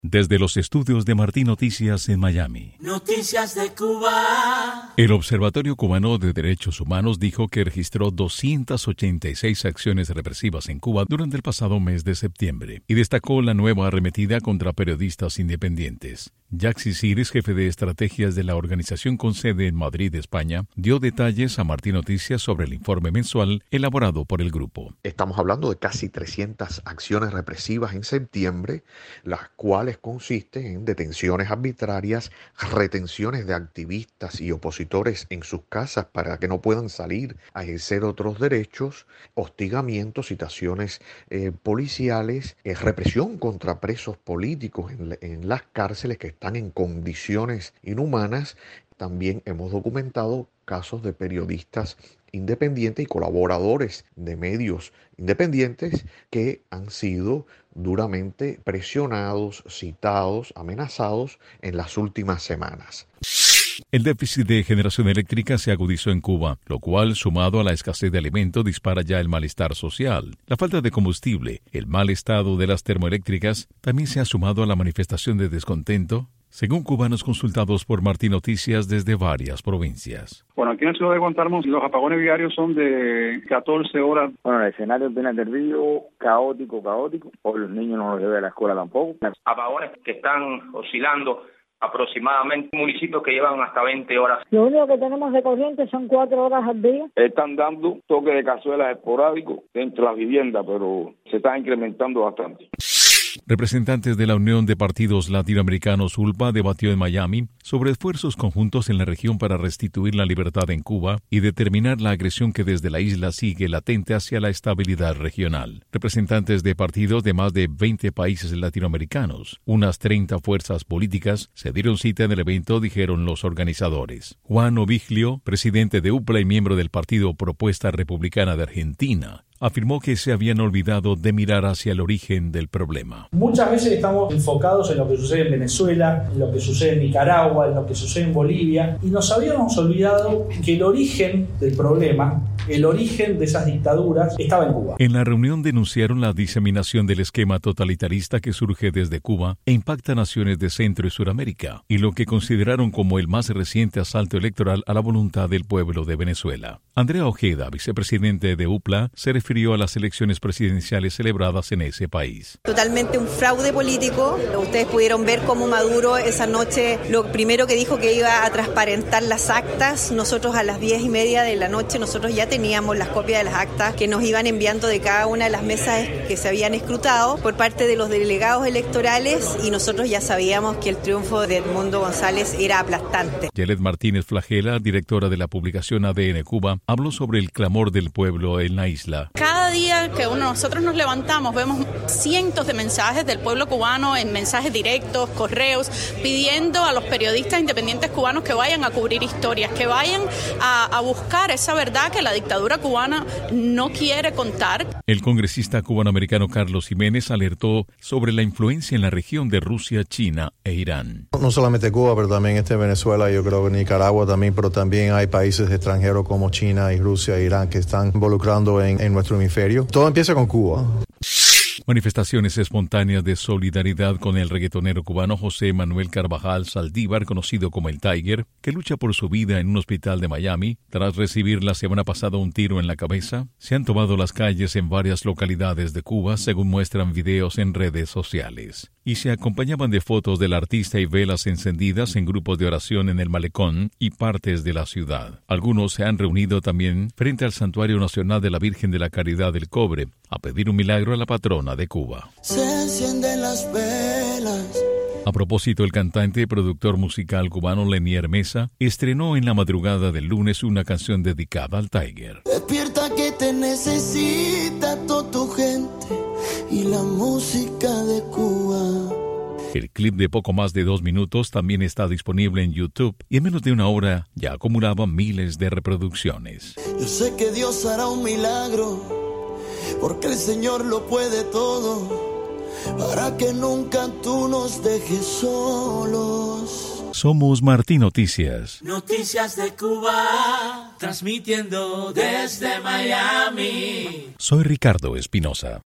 Desde los estudios de Martín Noticias en Miami. Noticias de Cuba. El Observatorio Cubano de Derechos Humanos dijo que registró 286 acciones represivas en Cuba durante el pasado mes de septiembre y destacó la nueva arremetida contra periodistas independientes. Jaxi Siris, jefe de estrategias de la organización con sede en Madrid, España, dio detalles a Martín Noticias sobre el informe mensual elaborado por el grupo. Estamos hablando de casi 300 acciones represivas en septiembre, las cuales consisten en detenciones arbitrarias, retenciones de activistas y opositores en sus casas para que no puedan salir a ejercer otros derechos, hostigamientos, citaciones policiales, represión contra presos políticos en las cárceles que están en condiciones inhumanas. También hemos documentado casos de periodistas independientes y colaboradores de medios independientes que han sido duramente presionados, citados, amenazados en las últimas semanas. El déficit de generación eléctrica se agudizó en Cuba, lo cual, sumado a la escasez de alimentos, dispara ya el malestar social. La falta de combustible, el mal estado de las termoeléctricas, también se ha sumado a la manifestación de descontento, según cubanos consultados por Martín Noticias desde varias provincias. Bueno, aquí en la ciudad de Guantánamo los apagones diarios son de 14 horas. Bueno, el escenario es bien terrible, caótico, o los niños no los llevan a la escuela tampoco. Apagones que están oscilando aproximadamente municipios que llevan hasta 20 horas. Lo único que tenemos de corriente son 4 horas al día. Están dando toque de cazuelas esporádicos dentro de las viviendas, pero se está incrementando bastante. Representantes de la Unión de Partidos Latinoamericanos ULPA debatió en Miami sobre esfuerzos conjuntos en la región para restituir la libertad en Cuba y determinar la agresión que desde la isla sigue latente hacia la estabilidad regional. Representantes de partidos de más de 20 países latinoamericanos, unas 30 fuerzas políticas, se dieron cita en el evento, dijeron los organizadores. Juan Oviglio, presidente de UPLA y miembro del Partido Propuesta Republicana de Argentina, afirmó que se habían olvidado de mirar hacia el origen del problema. Muchas veces estamos enfocados en lo que sucede en Venezuela, en lo que sucede en Nicaragua, en lo que sucede en Bolivia, y nos habíamos olvidado que el origen del problema, el origen de esas dictaduras, estaba en Cuba. En la reunión denunciaron la diseminación del esquema totalitarista que surge desde Cuba e impacta naciones de Centro y Suramérica, y lo que consideraron como el más reciente asalto electoral a la voluntad del pueblo de Venezuela. Andrea Ojeda, vicepresidente de UPLA, se refirió a las elecciones presidenciales celebradas en ese país. Totalmente un fraude político. Ustedes pudieron ver cómo Maduro esa noche lo primero que dijo que iba a transparentar las actas. Nosotros a las 10:30 de la noche nosotros ya teníamos las copias de las actas que nos iban enviando de cada una de las mesas que se habían escrutado por parte de los delegados electorales, y nosotros ya sabíamos que el triunfo de Edmundo González era aplastante. Yelet Martínez Flagela, directora de la publicación ADN Cuba, habló sobre el clamor del pueblo en la isla. Cada día que nosotros nos levantamos vemos cientos de mensajes del pueblo cubano en mensajes directos, correos, pidiendo a los periodistas independientes cubanos que vayan a cubrir historias, que vayan a buscar esa verdad que la dictadura cubana no quiere contar. El congresista cubanoamericano Carlos Jiménez alertó sobre la influencia en la región de Rusia, China e Irán. No solamente Cuba, pero también Venezuela, yo creo que Nicaragua también, pero también hay países extranjeros como China y Rusia e Irán que están involucrando en nuestro hemisferio. Todo empieza con Cuba. Manifestaciones espontáneas de solidaridad con el reggaetonero cubano José Manuel Carvajal Saldívar, conocido como el Tiger, que lucha por su vida en un hospital de Miami tras recibir la semana pasada un tiro en la cabeza. Se han tomado las calles en varias localidades de Cuba, según muestran videos en redes sociales, y se acompañaban de fotos del artista y velas encendidas en grupos de oración en el malecón y partes de la ciudad. Algunos se han reunido también frente al Santuario Nacional de la Virgen de la Caridad del Cobre a pedir un milagro a la patrona de Cuba. Se encienden las velas. A propósito, el cantante y productor musical cubano Lenier Mesa estrenó en la madrugada del lunes una canción dedicada al Tiger. Despierta que te necesita toda tu gente y la música de Cuba. El clip de poco más de 2 minutos también está disponible en YouTube y en menos de una hora ya acumulaba miles de reproducciones. Yo sé que Dios hará un milagro, porque el Señor lo puede todo, para que nunca tú nos dejes solos. Somos Martín Noticias. Noticias de Cuba, transmitiendo desde Miami. Soy Ricardo Espinosa.